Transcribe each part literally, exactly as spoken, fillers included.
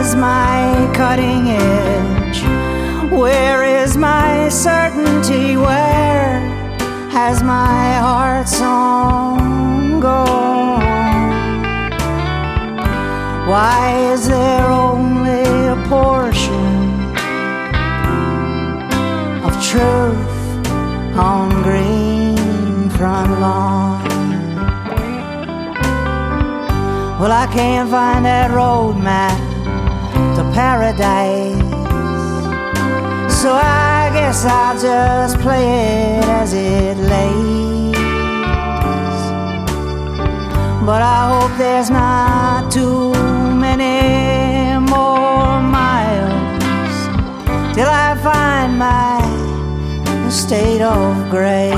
is my cutting edge? Where is my certainty? Where has my heart song gone? Why is there only a portion of truth on green front lawn? Well, I can't find that road map to paradise, so I guess I'll just play it as it lays. But I hope there's not too many more miles till I find my state of grace.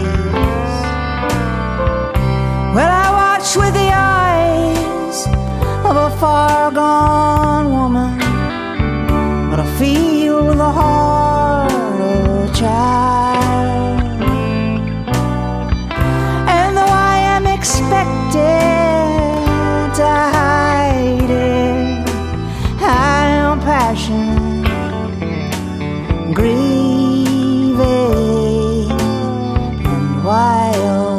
Well, I watch with the eyes of a far gone woman, but I feel with the heart of a child. And though I am expected to hide it, I am passion, grieving and wild.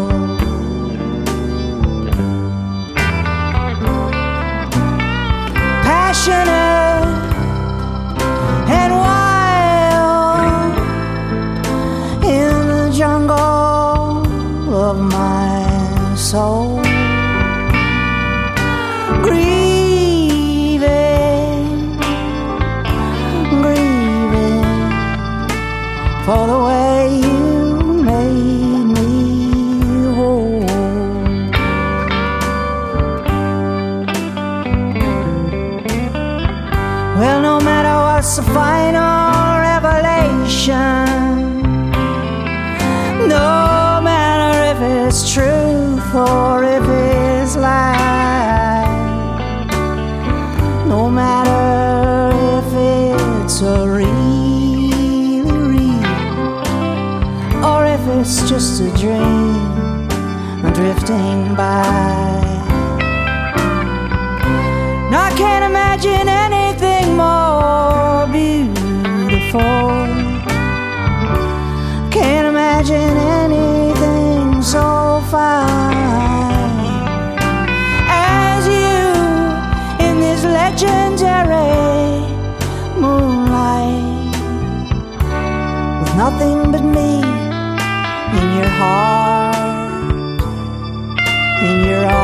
Passionate and wild in the jungle of my soul, grieving, grieving for the way you made me whole. Well, no matter what's the final revelation, no matter if it's truth or if it's lie, no matter if it's a really real or if it's just a dream drifting by. No, I can't imagine anything more beautiful. Can't imagine anything so fine as you in this legendary moonlight, with nothing but me in your heart, in your arms.